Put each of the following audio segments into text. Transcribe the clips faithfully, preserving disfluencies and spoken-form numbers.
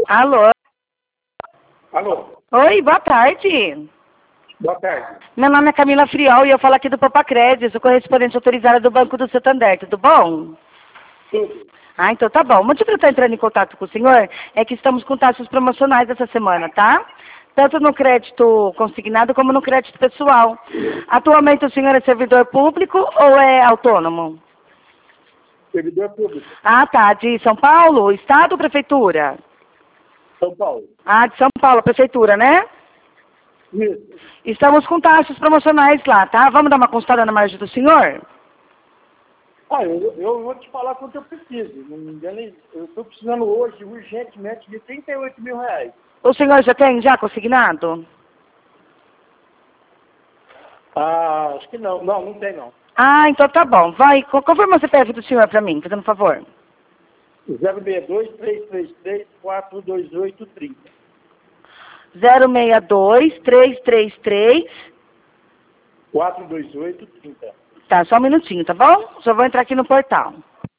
Alô? Alô? Oi, boa tarde. Boa tarde. Meu nome é Camila Friol e eu falo aqui do Papacred, sou correspondente autorizada do Banco do Santander, tudo bom? Tudo. Ah, então tá bom. O motivo de eu estar entrando em contato com o senhor é que estamos com taxas promocionais essa semana, tá? Tanto no crédito consignado como no crédito pessoal. Atualmente o senhor é servidor público ou é autônomo? Servidor público. Ah, tá. De São Paulo, estado ou prefeitura? São Paulo. Ah, de São Paulo, prefeitura, né? Isso. Estamos com taxas promocionais lá, tá? Vamos dar uma consultada na margem do senhor? Ah, eu, eu vou te falar quanto eu preciso. Não me engane, eu estou precisando hoje, urgentemente, de trinta e oito mil reais. O senhor já tem já consignado? Ah, acho que não. Não, não tem não. Ah, então tá bom. Vai, co- confirma o C P F do senhor pra mim, fazendo um favor. zero seis dois, três três três, quatro dois oito, três zero. zero seis dois, três três três. quatro dois oito, trinta. Tá, só um minutinho, tá bom? Só vou entrar aqui no portal.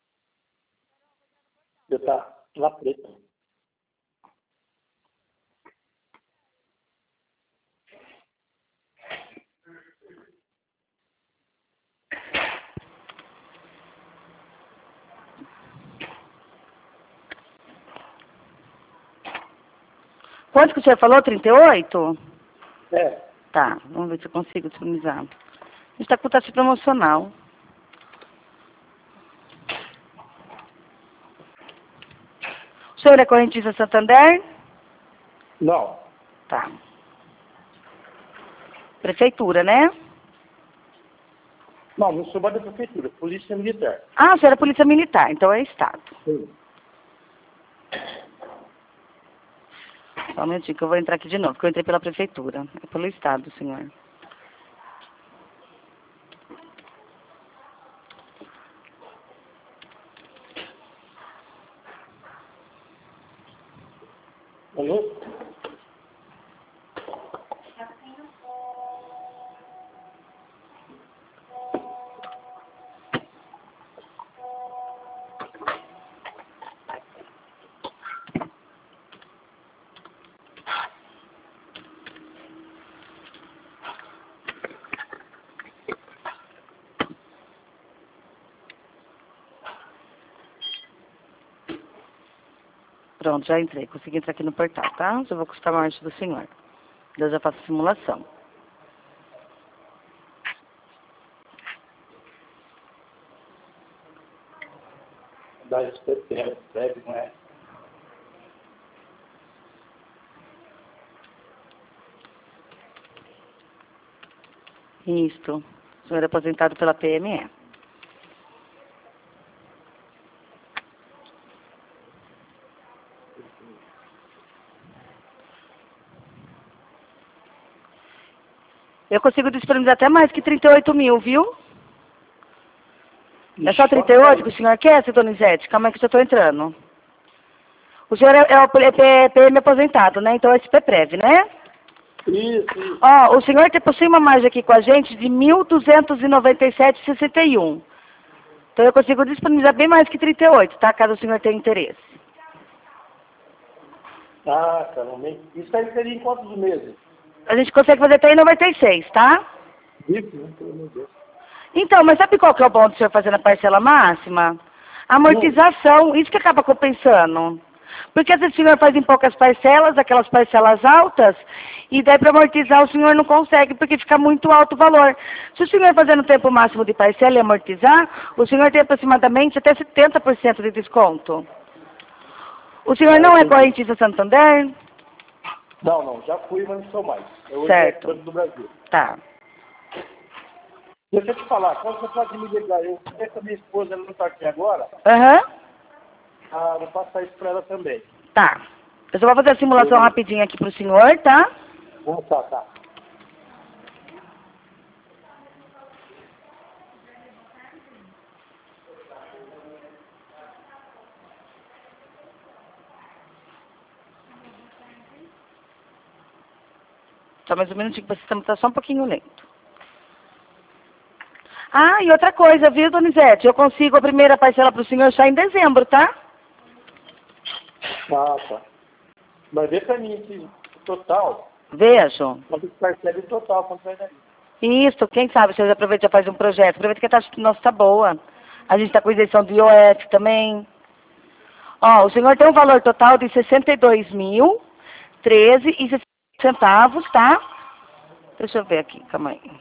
Você tá lá preta. Quanto que o senhor falou? trinta e oito? É. Tá, vamos ver se eu consigo disponibilizar. A gente tá com taxa promocional. O senhor é correntista Santander? Não. Tá. Prefeitura, né? Não, não sou mais da prefeitura. Polícia Militar. Ah, o senhor é polícia militar, então é estado. Sim. Só um minutinho que eu vou entrar aqui de novo, porque eu entrei pela prefeitura. É pelo estado, senhor. Alô? Pronto, já entrei. Consegui entrar aqui no portal, tá? Já vou custar a margem do senhor. Eu já faço a simulação. Da S P T, breve, não é? Isto. O senhor é aposentado pela P M E. Eu consigo disponibilizar até mais que trinta e oito mil, viu? É só trinta e oito que o senhor quer, seu Donizete? Calma aí que eu já estou entrando. O senhor é, é o P- P- P M aposentado, né? Então é S P Prev, né? Isso, isso. Ó, o senhor tem, possui uma margem aqui com a gente de mil duzentos e noventa e sete vírgula sessenta e um. Então eu consigo disponibilizar bem mais que trinta e oito, tá? Caso o senhor tenha interesse. Ah, caramba. Isso aí seria em quantos meses? A gente consegue fazer até em noventa e seis, tá? Isso, né? Pelo amor de Deus. Então, mas sabe qual que é o bom do senhor fazer na parcela máxima? Amortização, isso que acaba compensando. Porque às vezes o senhor faz em poucas parcelas, aquelas parcelas altas, e daí para amortizar o senhor não consegue, porque fica muito alto o valor. Se o senhor fazer no tempo máximo de parcela e amortizar, o senhor tem aproximadamente até setenta por cento de desconto. O senhor Ah, não é entendi. correntista Santander? Não, não, já fui, mas não sou mais. Eu hoje Certo. é Banco do Brasil. Tá. Deixa eu te falar, quando você pode me ligar, eu sei que a minha esposa ela não está aqui agora, Aham. ah, vou passar isso para ela também. Tá. Eu só vou fazer a simulação Beleza. rapidinho aqui pro senhor, tá? Vamos tá, tá. Só mais um minutinho, que o sistema tá só um pouquinho lento. Ah, e outra coisa, viu, Donizete? Eu consigo a primeira parcela pro senhor só em dezembro, tá? Ah, tá. Mas vê pra mim esse total. Vejo. Quanto que percebe o total, quanto vai dar. Isso, quem sabe vocês aproveitam e já fazem um projeto. Aproveita que a taxa nossa está boa. A gente está com isenção do I O F também. Ó, o senhor tem um valor total de sessenta e dois mil, treze e sessenta centavos, tá? Deixa eu ver aqui, calma aí.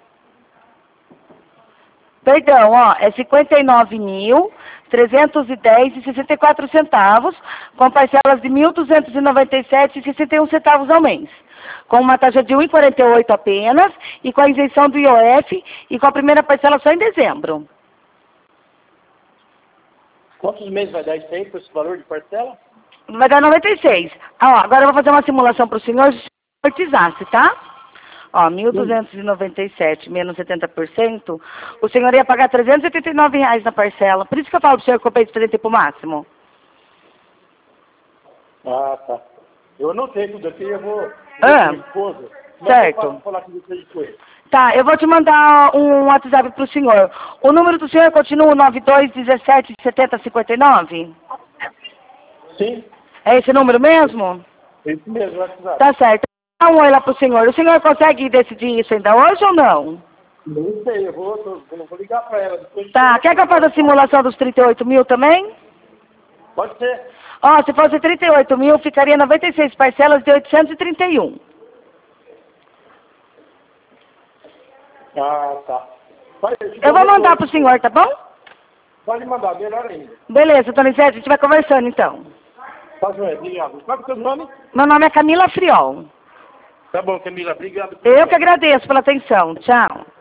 Perdão, ó, é cinquenta e nove mil, trezentos e dez e sessenta e quatro centavos, com parcelas de mil duzentos e noventa e sete e sessenta e um centavos ao mês. Com uma taxa de um vírgula quarenta e oito apenas, e com a isenção do I O F, e com a primeira parcela só em dezembro. Quantos meses vai dar isso aí, por esse valor de parcela? Vai dar noventa e seis. Ó, agora eu vou fazer uma simulação para o senhor, se o senhor amortizasse, tá? Ó, mil duzentos e noventa e sete menos setenta por cento, o senhor ia pagar trezentos e oitenta e nove reais na parcela. Por isso que eu falo para o senhor que eu comprei de presente para o máximo. Ah, tá. Eu anotei tudo aqui, eu vou... Ah, minha esposa. certo. Eu vou falar com você depois. Tá, eu vou te mandar um WhatsApp para o senhor. O número do senhor continua nove dois dezessete setenta cinquenta e nove? Sim. É esse número mesmo? Esse mesmo, WhatsApp. Tá certo. Dá um oi lá pro senhor. O senhor consegue decidir isso ainda hoje ou não? Não sei, eu vou, eu vou ligar para ela depois. Tá, quer que eu faça a simulação dos trinta e oito mil também? Pode ser. Ó, se fosse trinta e oito mil, ficaria noventa e seis parcelas de oitocentos e trinta e um. Ah, tá. Pode, Eu vou mandar pro senhor, tá bom? Pode mandar, melhor ainda. Beleza, Donizete, a gente vai conversando então. Tá, Joé, obrigado. Qual é o seu nome? Meu nome é Camila Friol. Tá bom, Camila, obrigado. Eu que agradeço pela atenção. Tchau.